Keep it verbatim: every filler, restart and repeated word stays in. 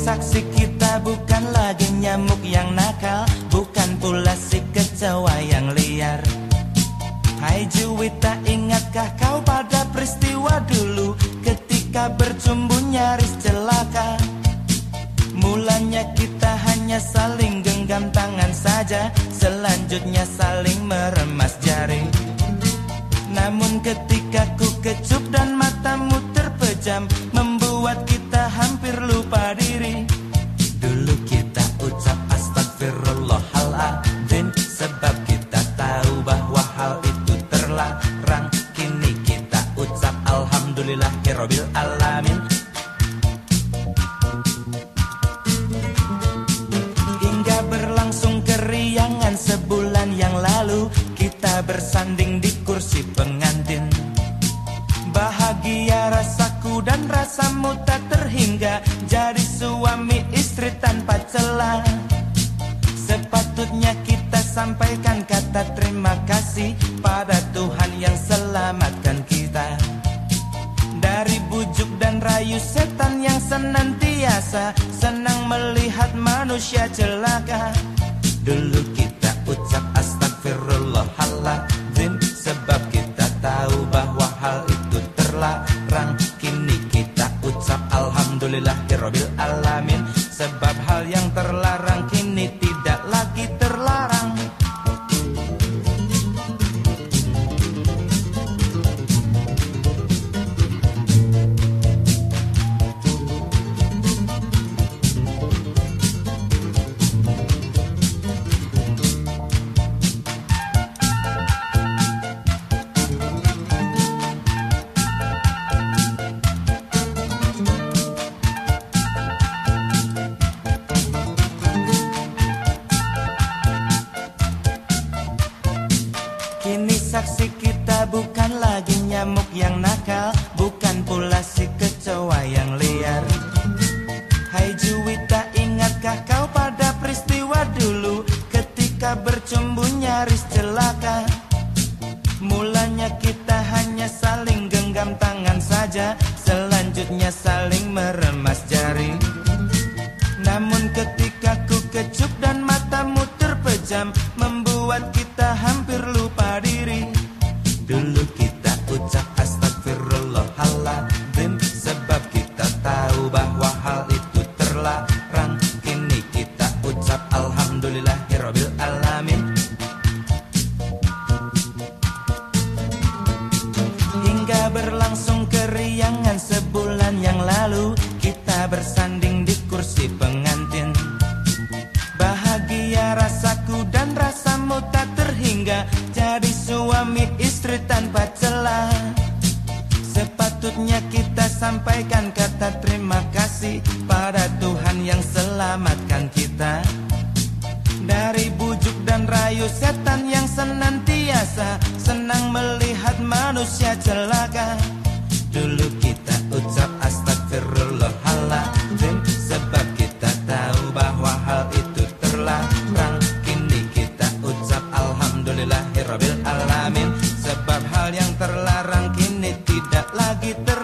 saksi kita bukan lagi nyamuk yang nakal, bukan pula si kecoa yang liar. Hai Juwita, ingatkah kau pada peristiwa dulu ketika bercumbu nyaris celaka? Mulanya kita hanya saling genggam tangan saja, selanjutnya saling meremas jari. Namun ketika ku kecup dan matamu terpejam, membuat kita hampir lupa diri. Dulu kita ucap astagfirullahaladzim, sebab kita tahu bahwa hal itu terlarang. Kini kita ucap alhamdulillahirabbil alamin. Hingga berlangsung keriangan sebulan yang lalu, kita bersanding di kursi pengantin. Bahagia rasaku dan rasamu tak terhingga, jadi suami istri tanpa celah. Sepatutnya kita sampaikan kata terima kasih pada Tuhan yang selamatkan kita dari bujuk dan rayu setan yang senantiasa senang melihat manusia celaka. Dulu kita ucap astagfirullahaladzim, sebab kita tahu bahwa hal itu terlarang. Kini kita ucap alhamdulillahirabbil alamin, sebab hal yang terlarang kini tidak lagi terlarang. Kini saksi kita bukan lagi nyamuk yang nakal, bukan pula si kecoa yang liar. Hai Juwita, ingatkah kau pada peristiwa dulu ketika bercumbu nyaris celaka? Mulanya kita hanya saling genggam tangan saja, selanjutnya saling meremas jari. Namun ketika ku kecup dan matamu terpejam, membuat kita hampir lupa diri. Dulu kita ucap astagfirullahaladzim, sebab kita tahu bahwa hal itu terlarang. Kini kita ucap alhamdulillahirabbil alamin. Hingga berlangsung keriangan sebulan yang lalu, kita bersanding di kursi pengantin. Bahagia rasaku dan rasamu tak terhingga, jadi suami istri tanpa celah. Sepatutnya kita sampaikan kata terima kasih pada Tuhan yang selamatkan kita dari bujuk dan rayu setan yang senantiasa senang melihat manusia celaka. Dulu kita ucap astagfirullahaladzim, sebab kita tahu bahwa hal itu terlarang. Kini kita ucap alhamdulillahirabbil alamin, sebab hal yang terlarang kini tidak lagi terlarang.